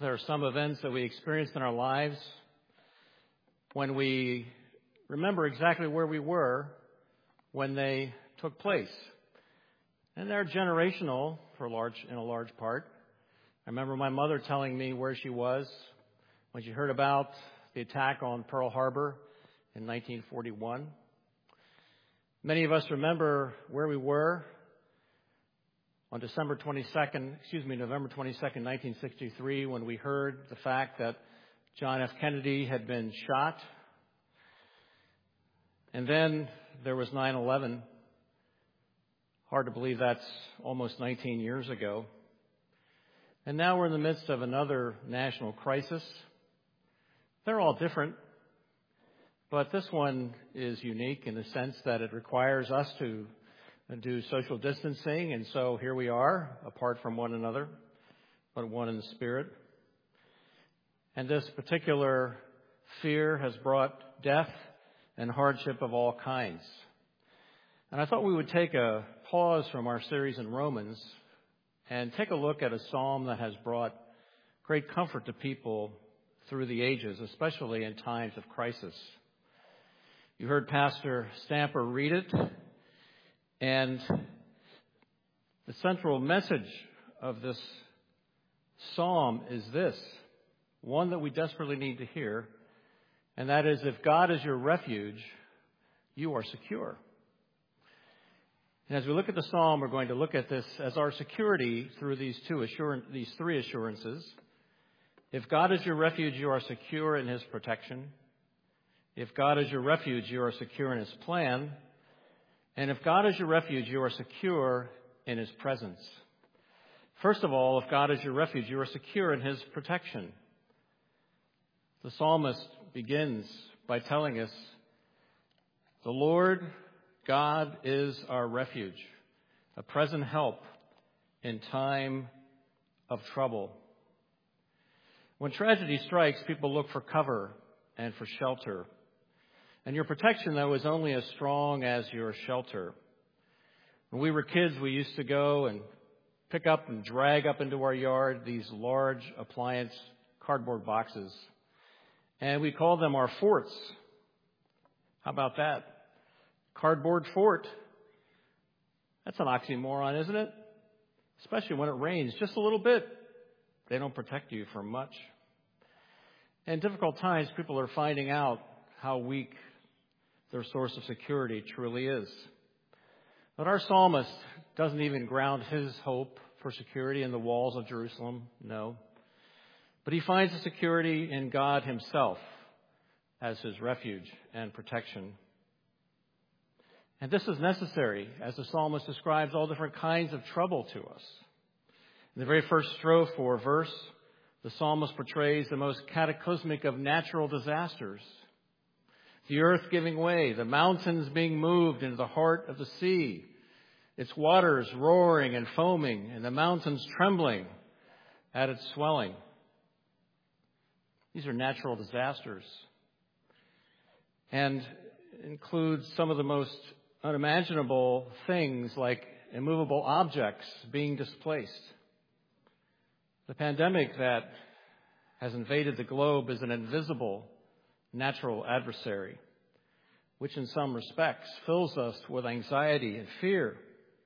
There are some events that we experience in our lives when we remember exactly where we were when they took place. And they're generational in a large part. I remember my mother telling me where she was when she heard about the attack on Pearl Harbor in 1941. Many of us remember where we were on November 22nd, 1963, when we heard the fact that John F. Kennedy had been shot. And then there was 9/11. Hard to believe that's almost 19 years ago. And now we're in the midst of another national crisis. They're all different, but this one is unique in the sense that it requires us to do social distancing, and so here we are, apart from one another, but one in the spirit. And this particular fear has brought death and hardship of all kinds. And I thought we would take a pause from our series in Romans and take a look at a psalm that has brought great comfort to people through the ages, especially in times of crisis. You heard Pastor Stamper read it, and the central message of this psalm is this, one that we desperately need to hear, and that is, if God is your refuge, you are secure. And as we look at the psalm, we're going to look at this as our security through these three assurances. If God is your refuge, you are secure in His protection. If God is your refuge, you are secure in His plan. And if God is your refuge, you are secure in His presence. First of all, if God is your refuge, you are secure in His protection. The psalmist begins by telling us, the Lord God is our refuge, a present help in time of trouble. When tragedy strikes, people look for cover and for shelter. And your protection, though, is only as strong as your shelter. When we were kids, we used to go and pick up and drag up into our yard these large appliance cardboard boxes. And we called them our forts. How about that? Cardboard fort. That's an oxymoron, isn't it? Especially when it rains just a little bit. They don't protect you from much. In difficult times, people are finding out how weak their source of security truly is. But our psalmist doesn't even ground his hope for security in the walls of Jerusalem, no. But he finds the security in God Himself as his refuge and protection. And this is necessary as the psalmist describes all different kinds of trouble to us. In the very first strophe or verse, the psalmist portrays the most cataclysmic of natural disasters. The earth giving way, the mountains being moved into the heart of the sea, its waters roaring and foaming, and the mountains trembling at its swelling. These are natural disasters and include some of the most unimaginable things like immovable objects being displaced. The pandemic that has invaded the globe is an invisible natural adversary, which in some respects fills us with anxiety and fear.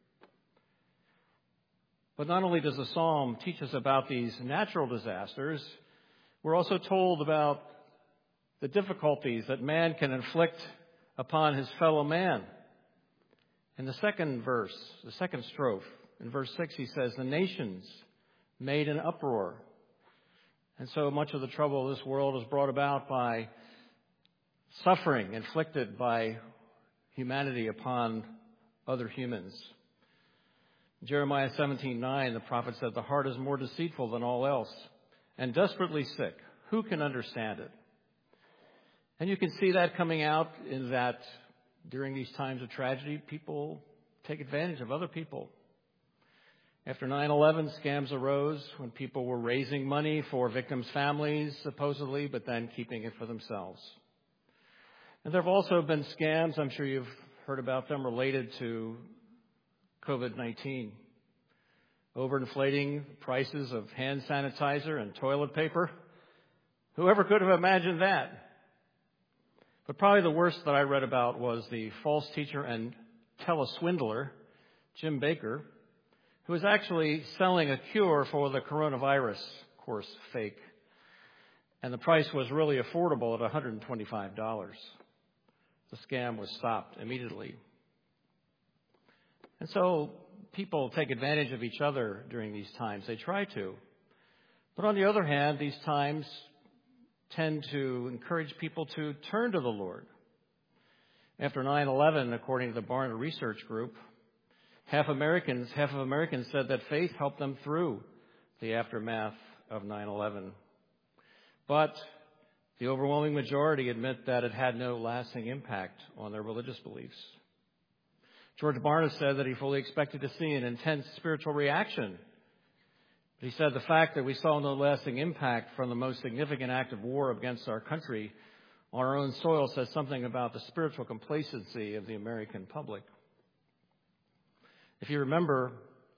But not only does the psalm teach us about these natural disasters, we're also told about the difficulties that man can inflict upon his fellow man. In the second verse, the second strophe, in verse 6, he says, the nations made an uproar. And so much of the trouble of this world is brought about by suffering inflicted by humanity upon other humans. Jeremiah 17:9, the prophet said, the heart is more deceitful than all else and desperately sick. Who can understand it? And you can see that coming out in that during these times of tragedy, people take advantage of other people. After 9/11, scams arose when people were raising money for victims' families, supposedly, but then keeping it for themselves. And there have also been scams, I'm sure you've heard about them, related to COVID-19. overinflating prices of hand sanitizer and toilet paper. Whoever could have imagined that? But probably the worst that I read about was the false teacher and teleswindler, Jim Bakker, who was actually selling a cure for the coronavirus, of course, fake. And the price was really affordable at $125. The scam was stopped immediately. And so people take advantage of each other during these times. They try to. But on the other hand, these times tend to encourage people to turn to the Lord. After 9/11, according to the Barna Research Group, half of Americans said that faith helped them through the aftermath of 9/11. But the overwhelming majority admit that it had no lasting impact on their religious beliefs. George Barna said that he fully expected to see an intense spiritual reaction. But he said the fact that we saw no lasting impact from the most significant act of war against our country on our own soil says something about the spiritual complacency of the American public. If you remember,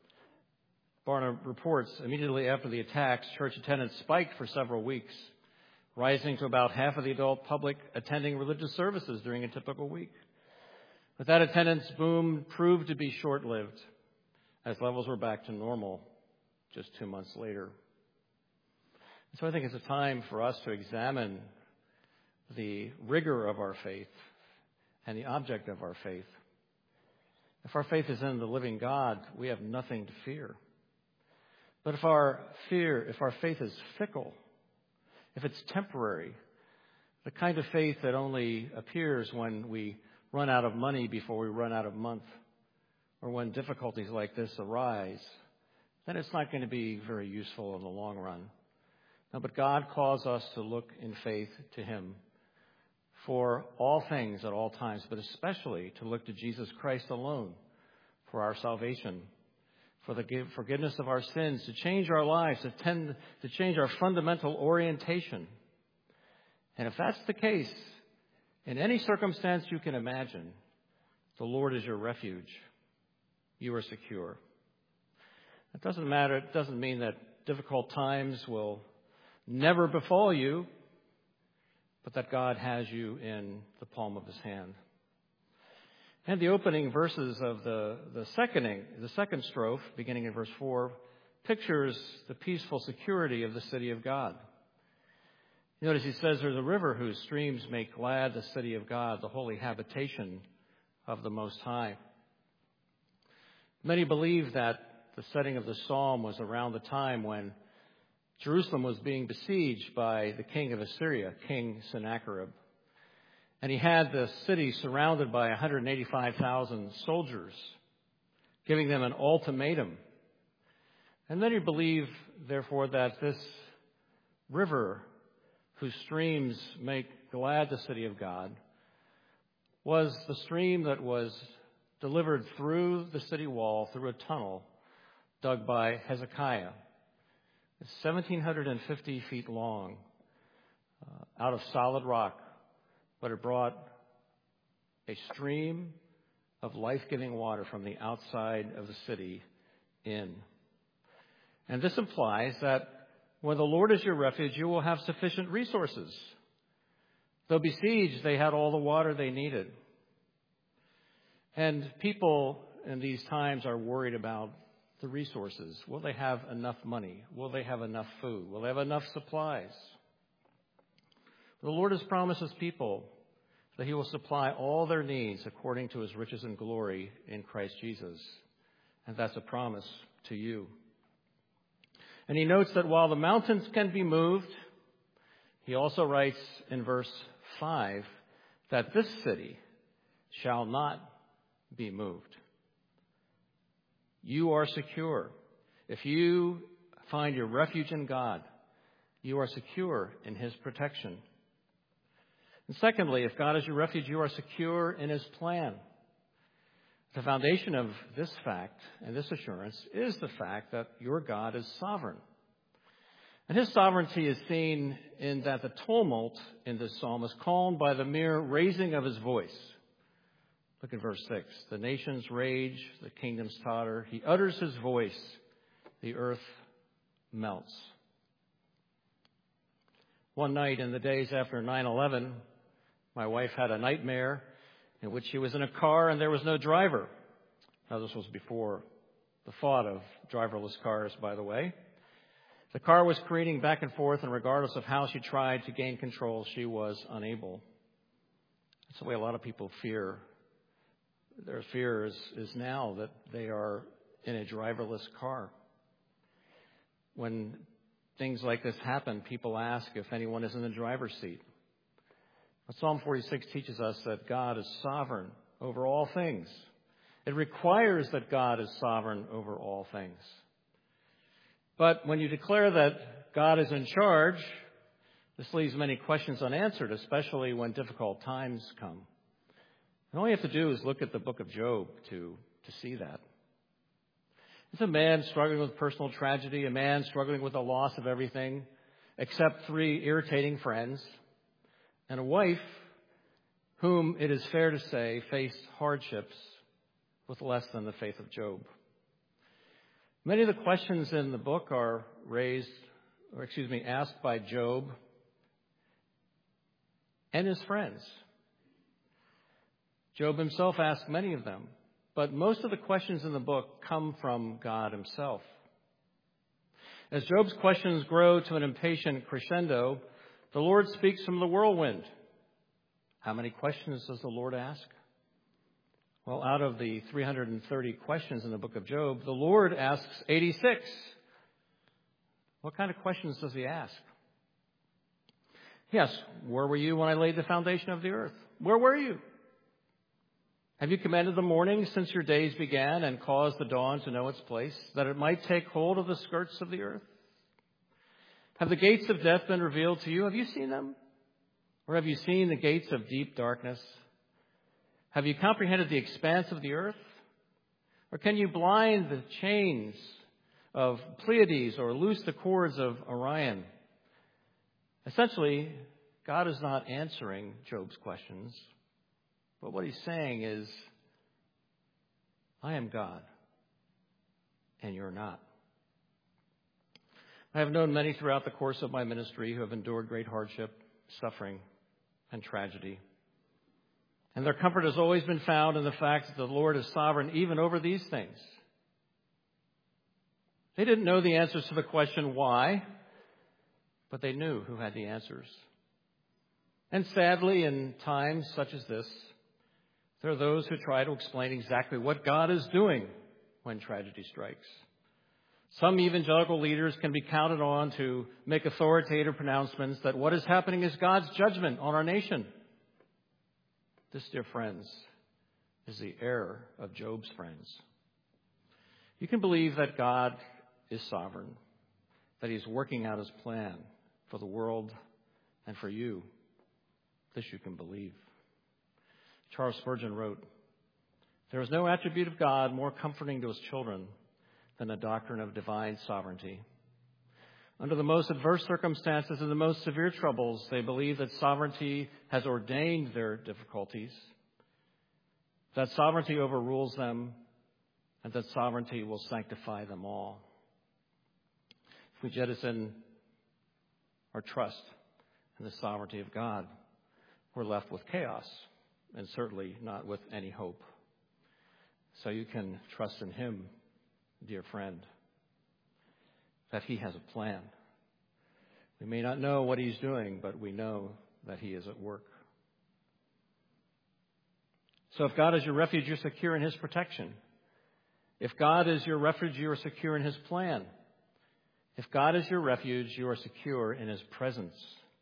Barna reports immediately after the attacks, church attendance spiked for several weeks, rising to about half of the adult public attending religious services during a typical week. But that attendance boom proved to be short-lived, as levels were back to normal just 2 months later. So I think it's a time for us to examine the rigor of our faith and the object of our faith. If our faith is in the living God, we have nothing to fear. But if our faith is fickle, if it's temporary, the kind of faith that only appears when we run out of money before we run out of month, or when difficulties like this arise, then it's not going to be very useful in the long run. No, but God calls us to look in faith to Him for all things at all times, but especially to look to Jesus Christ alone for our salvation, for the forgiveness of our sins, to change our lives, to change our fundamental orientation. And if that's the case, in any circumstance you can imagine, the Lord is your refuge. You are secure. It doesn't matter. It doesn't mean that difficult times will never befall you, but that God has you in the palm of His hand. And the opening verses of the second strophe, beginning in verse 4, pictures the peaceful security of the city of God. Notice he says, there's a river whose streams make glad the city of God, the holy habitation of the Most High. Many believe that the setting of the psalm was around the time when Jerusalem was being besieged by the king of Assyria, King Sennacherib. And he had the city surrounded by 185,000 soldiers, giving them an ultimatum. And many believe, therefore, that this river, whose streams make glad the city of God, was the stream that was delivered through the city wall, through a tunnel dug by Hezekiah. It's 1,750 feet long, out of solid rock, but it brought a stream of life-giving water from the outside of the city in. And this implies that when the Lord is your refuge, you will have sufficient resources. Though besieged, they had all the water they needed. And people in these times are worried about the resources. Will they have enough money? Will they have enough food? Will they have enough supplies? The Lord has promised His people that He will supply all their needs according to His riches and glory in Christ Jesus. And that's a promise to you. And He notes that while the mountains can be moved, He also writes in verse 5 that this city shall not be moved. You are secure. If you find your refuge in God, you are secure in His protection. And secondly, if God is your refuge, you are secure in His plan. The foundation of this fact and this assurance is the fact that your God is sovereign. And His sovereignty is seen in that the tumult in this psalm is calmed by the mere raising of His voice. Look at verse 6. The nations rage, the kingdoms totter. He utters His voice, the earth melts. One night in the days after 9/11, my wife had a nightmare in which she was in a car and there was no driver. Now, this was before the thought of driverless cars, by the way. The car was careening back and forth, and regardless of how she tried to gain control, she was unable. That's the way a lot of people fear. Their fear is now that they are in a driverless car. When things like this happen, people ask if anyone is in the driver's seat. But Psalm 46 teaches us that God is sovereign over all things. It requires that God is sovereign over all things. But when you declare that God is in charge, this leaves many questions unanswered, especially when difficult times come. And all you have to do is look at the book of Job to see that. It's a man struggling with personal tragedy, a man struggling with the loss of everything except 3 irritating friends, and a wife whom, it is fair to say, faced hardships with less than the faith of Job. Many of the questions in the book are asked by Job and his friends. Job himself asked many of them, but most of the questions in the book come from God himself. As Job's questions grow to an impatient crescendo, the Lord speaks from the whirlwind. How many questions does the Lord ask? Well, out of the 330 questions in the book of Job, the Lord asks 86. What kind of questions does he ask? Yes, where were you when I laid the foundation of the earth? Where were you? Have you commanded the morning since your days began and caused the dawn to know its place, that it might take hold of the skirts of the earth? Have the gates of death been revealed to you? Have you seen them? Or have you seen the gates of deep darkness? Have you comprehended the expanse of the earth? Or can you blind the chains of Pleiades or loose the cords of Orion? Essentially, God is not answering Job's questions, but what he's saying is, I am God, and you're not. I have known many throughout the course of my ministry who have endured great hardship, suffering, and tragedy. And their comfort has always been found in the fact that the Lord is sovereign even over these things. They didn't know the answers to the question why, but they knew who had the answers. And sadly, in times such as this, there are those who try to explain exactly what God is doing when tragedy strikes. Some evangelical leaders can be counted on to make authoritative pronouncements that what is happening is God's judgment on our nation. This, dear friends, is the error of Job's friends. You can believe that God is sovereign, that he's working out his plan for the world and for you. This you can believe. Charles Spurgeon wrote, "There is no attribute of God more comforting to his children than the doctrine of divine sovereignty. Under the most adverse circumstances and the most severe troubles, they believe that sovereignty has ordained their difficulties, that sovereignty overrules them, and that sovereignty will sanctify them all." If we jettison our trust in the sovereignty of God, we're left with chaos, and certainly not with any hope. So you can trust in him, dear friend, that he has a plan. We may not know what he's doing, but we know that he is at work. So if God is your refuge, you're secure in his protection. If God is your refuge, you are secure in his plan. If God is your refuge, you are secure in his presence.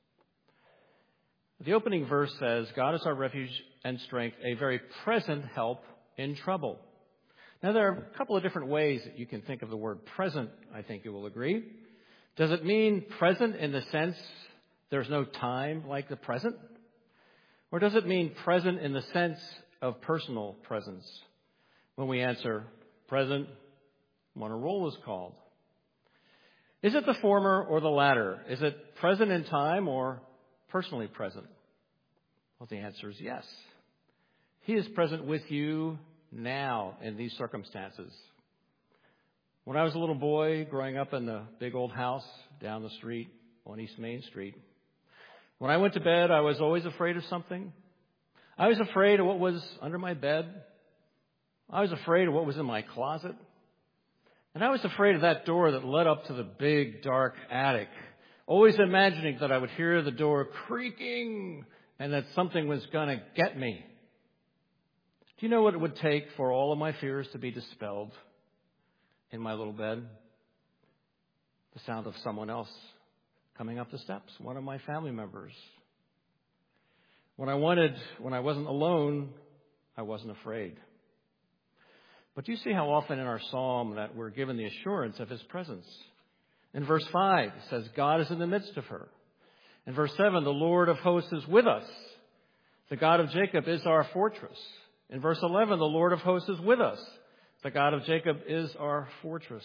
The opening verse says, God is our refuge and strength, a very present help in trouble. Now, there are a couple of different ways that you can think of the word present, I think you will agree. Does it mean present in the sense there's no time like the present? Or does it mean present in the sense of personal presence? When we answer present when a roll is called. Is it the former or the latter? Is it present in time or personally present? Well, the answer is yes. He is present with you now in these circumstances. When I was a little boy growing up in the big old house down the street on East Main Street, when I went to bed, I was always afraid of something. I was afraid of what was under my bed. I was afraid of what was in my closet. And I was afraid of that door that led up to the big, dark attic, always imagining that I would hear the door creaking and that something was going to get me. Do you know what it would take for all of my fears to be dispelled in my little bed? The sound of someone else coming up the steps, one of my family members. When I wasn't alone, I wasn't afraid. But do you see how often in our psalm that we're given the assurance of his presence? In verse 5, it says, God is in the midst of her. In verse 7, the Lord of hosts is with us. The God of Jacob is our fortress. In verse 11, the Lord of hosts is with us. The God of Jacob is our fortress.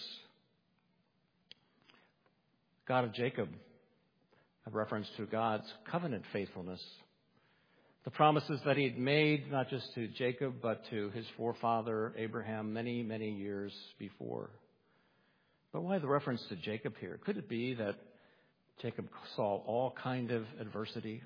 God of Jacob, a reference to God's covenant faithfulness. The promises that he had made, not just to Jacob, but to his forefather Abraham many, many years before. But why the reference to Jacob here? Could it be that Jacob saw all kinds of adversity?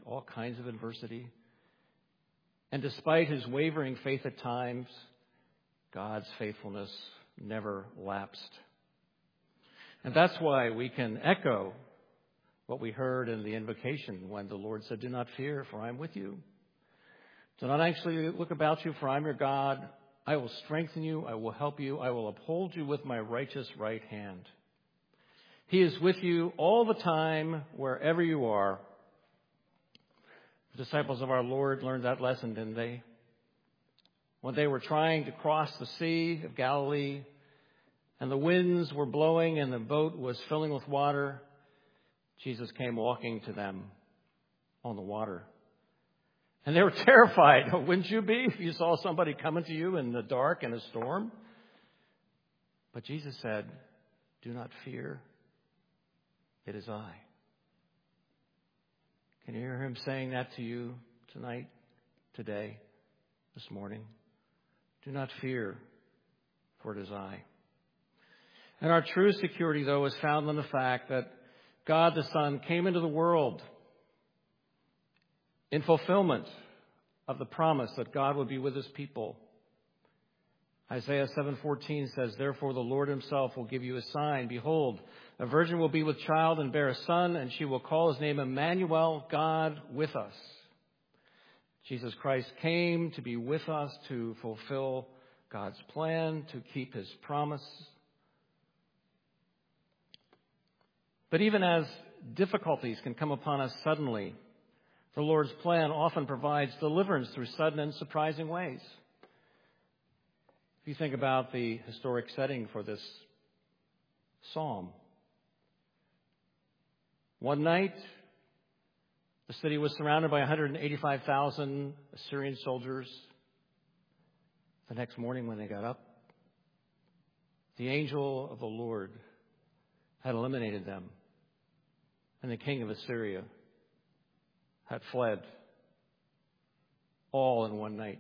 And despite his wavering faith at times, God's faithfulness never lapsed. And that's why we can echo what we heard in the invocation when the Lord said, do not fear, for I am with you. Do not anxiously look about you, for I am your God. I will strengthen you. I will help you. I will uphold you with my righteous right hand. He is with you all the time, wherever you are. The disciples of our Lord learned that lesson, didn't they? When they were trying to cross the Sea of Galilee, and the winds were blowing and the boat was filling with water, Jesus came walking to them on the water. And they were terrified. Wouldn't you be if you saw somebody coming to you in the dark in a storm? But Jesus said, do not fear. It is I. Can you hear him saying that to you tonight, today, this morning? Do not fear, for it is I. And our true security, though, is found in the fact that God the Son came into the world in fulfillment of the promise that God would be with his people. Isaiah 7:14 says, therefore the Lord himself will give you a sign. Behold, a virgin will be with child and bear a son, and she will call his name Emmanuel, God with us. Jesus Christ came to be with us, to fulfill God's plan, to keep his promise. But even as difficulties can come upon us suddenly, the Lord's plan often provides deliverance through sudden and surprising ways. If you think about the historic setting for this psalm, one night, the city was surrounded by 185,000 Assyrian soldiers. The next morning when they got up, the angel of the Lord had eliminated them, and the king of Assyria had fled, all in one night.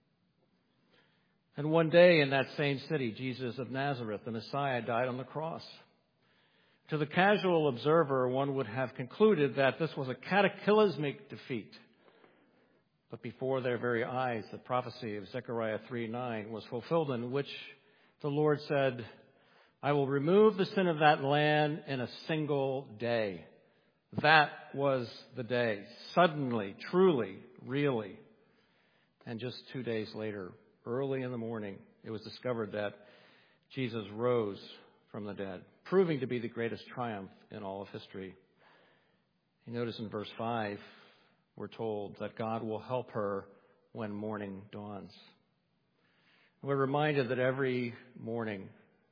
And one day in that same city, Jesus of Nazareth, the Messiah, died on the cross. To the casual observer, one would have concluded that this was a cataclysmic defeat. But before their very eyes, the prophecy of Zechariah 3:9 was fulfilled, in which the Lord said, I will remove the sin of that land in a single day. That was the day. Suddenly, truly, really. And just 2 days later, early in the morning, it was discovered that Jesus rose from the dead, proving to be the greatest triumph in all of history. You notice in verse 5, we're told that God will help her when morning dawns. We're reminded that every morning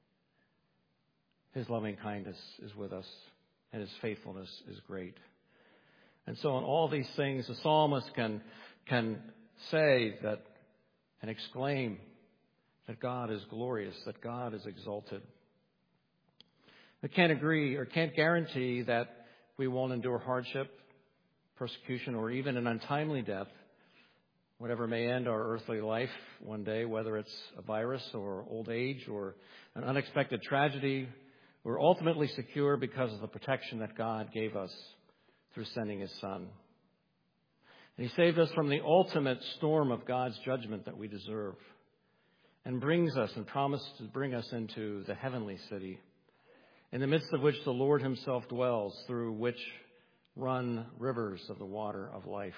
his loving kindness is with us and his faithfulness is great. And so in all these things, the psalmist can say that and exclaim that God is glorious, that God is exalted. We can't agree or can't guarantee that we won't endure hardship, persecution, or even an untimely death. whatever may end our earthly life one day, whether it's a virus or old age or an unexpected tragedy, we're ultimately secure because of the protection that God gave us through sending His Son. And He saved us from the ultimate storm of God's judgment that we deserve, and brings us and promised to bring us into the heavenly city, in the midst of which the Lord Himself dwells, through which run rivers of the water of life.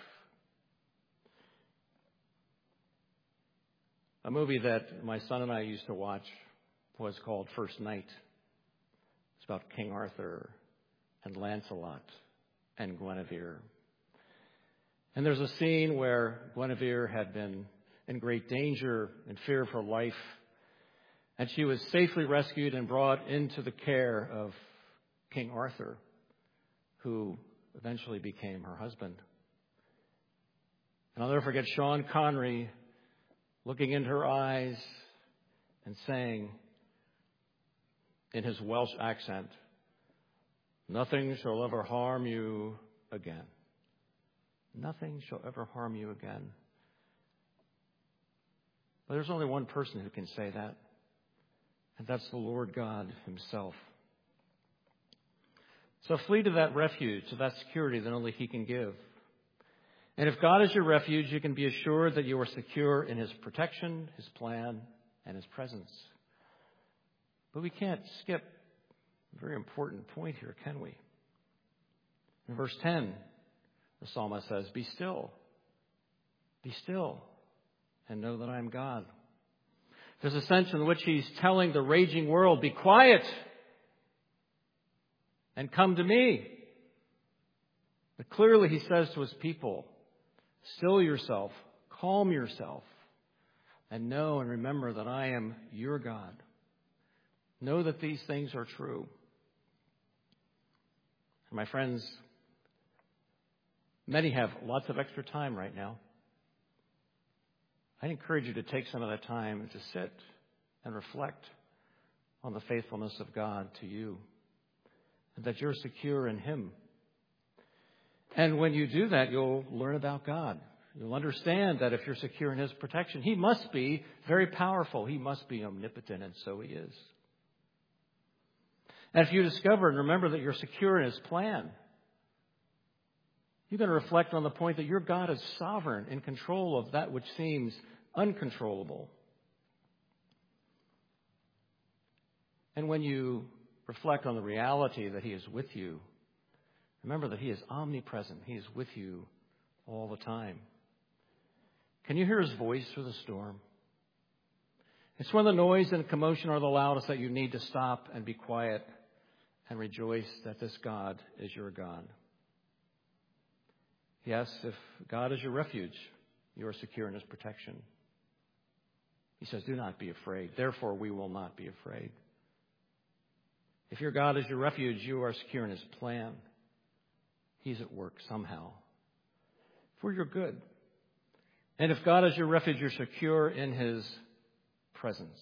A movie that my son and I used to watch was called First Knight. It's about King Arthur and Lancelot and Guinevere. And there's a scene where Guinevere had been in great danger and fear for life, and she was safely rescued and brought into the care of King Arthur, who eventually became her husband. And I'll never forget Sean Connery looking into her eyes and saying in his Welsh accent, "Nothing shall ever harm you again. Nothing shall ever harm you again." But there's only one person who can say that, and that's the Lord God Himself. So flee to that refuge, to that security that only He can give. And if God is your refuge, you can be assured that you are secure in His protection, His plan, and His presence. But we can't skip a very important point here, can we? In verse 10, the psalmist says, be still, and know that I am God. There's a sense in which he's telling the raging world, be quiet and come to me. But clearly he says to his people, still yourself, calm yourself, and know and remember that I am your God. Know that these things are true. And my friends, many have lots of extra time right now. I encourage you to take some of that time to sit and reflect on the faithfulness of God to you, and that you're secure in Him. And when you do that, you'll learn about God. You'll understand that if you're secure in His protection, He must be very powerful. He must be omnipotent, and so He is. And if you discover and remember that you're secure in His plan, you're going to reflect on the point that your God is sovereign, in control of that which seems uncontrollable. And when you reflect on the reality that He is with you, remember that He is omnipresent. He is with you all the time. Can you hear His voice through the storm? It's when the noise and commotion are the loudest that you need to stop and be quiet and rejoice that this God is your God. Yes, if God is your refuge, you are secure in His protection. He says, do not be afraid. Therefore, we will not be afraid. If your God is your refuge, you are secure in His plan. He's at work somehow for your good. And if God is your refuge, you're secure in His presence.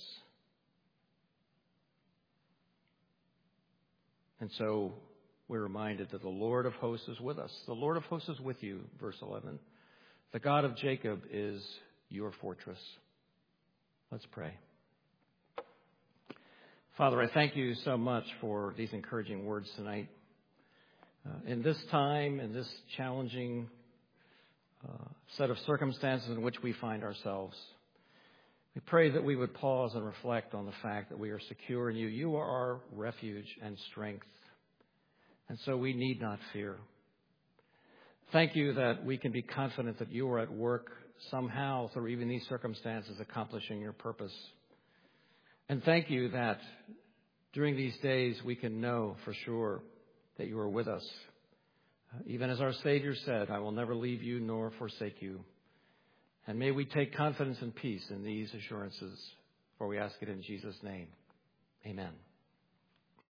And so we're reminded that the Lord of hosts is with us. The Lord of hosts is with you, verse 11. The God of Jacob is your fortress. Let's pray. Father, I thank you so much for these encouraging words tonight. In this time, in this challenging set of circumstances in which we find ourselves, we pray that we would pause and reflect on the fact that we are secure in you. You are our refuge and strength, and so we need not fear. Thank you that we can be confident that you are at work somehow through even these circumstances accomplishing your purpose. And thank you that during these days we can know for sure that you are with us. Even as our Savior said, I will never leave you nor forsake you. And may we take confidence and peace in these assurances, for we ask it in Jesus' name. Amen.